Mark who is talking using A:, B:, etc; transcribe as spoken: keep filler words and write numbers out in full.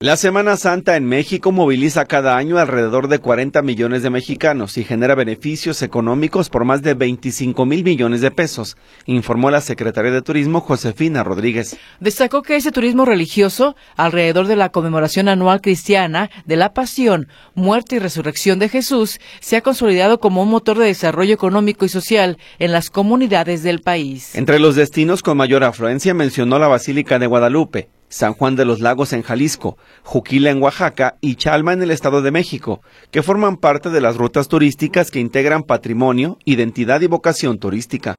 A: La Semana Santa en México moviliza cada año alrededor de cuarenta millones de mexicanos y genera beneficios económicos por más de veinticinco mil millones de pesos, informó la secretaria de Turismo Josefina Rodríguez.
B: Destacó que ese turismo religioso, alrededor de la conmemoración anual cristiana de la Pasión, Muerte y Resurrección de Jesús, se ha consolidado como un motor de desarrollo económico y social en las comunidades del país.
A: Entre los destinos con mayor afluencia mencionó la Basílica de Guadalupe, San Juan de los Lagos en Jalisco, Juquila en Oaxaca y Chalma en el Estado de México, que forman parte de las rutas turísticas que integran patrimonio, identidad y vocación turística.